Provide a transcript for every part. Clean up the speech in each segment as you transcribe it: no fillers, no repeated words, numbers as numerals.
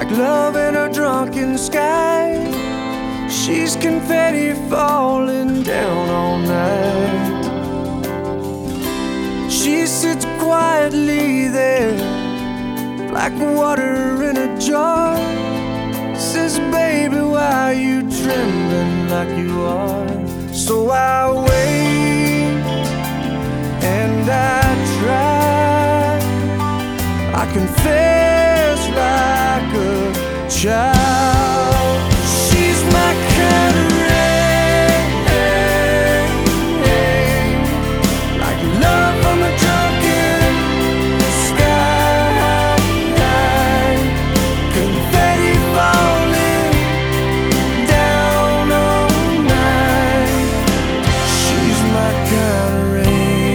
like love in a drunken sky. She's confetti falling down all night. She sits quietly there, like water in a jar. Says, baby, why are you trembling like you are? So I wait and I try. I confess like a child. She's my kind of rain, like love from a drunken sky. Confetti falling down all night. She's my kind of rain.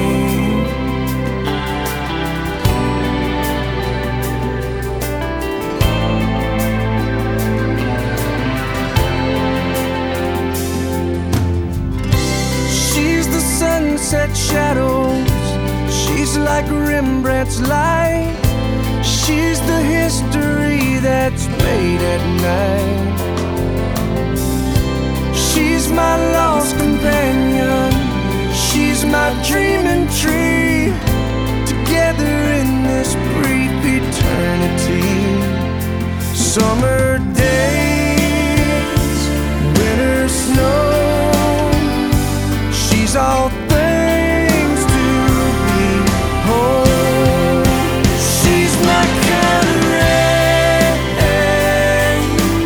Sunset shadows, she's like Rembrandt's light. She's the history that's made at night. She's my lost companion, she's my dreaming tree. Together in this brief eternity. Summer days, winter snow, she's all things to behold. She's my kind of rain,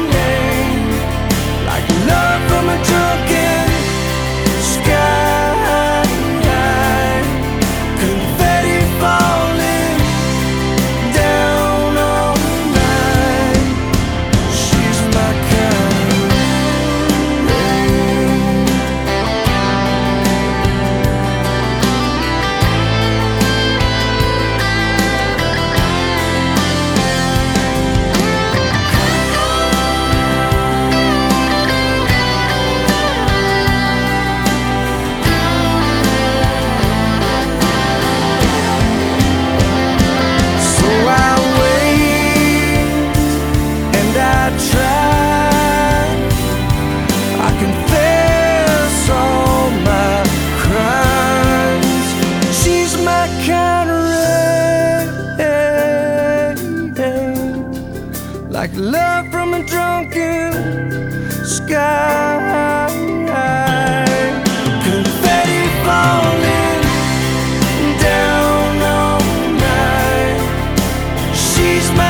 like love from a drunken sky. Confetti falling down all night. She's my kind of rain. Like love from a drunken sky. Confetti falling down all night. She's my